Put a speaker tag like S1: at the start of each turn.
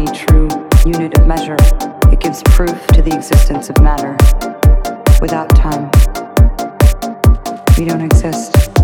S1: only true unit of measure. It gives proof to the existence of matter. Without time, we don't exist.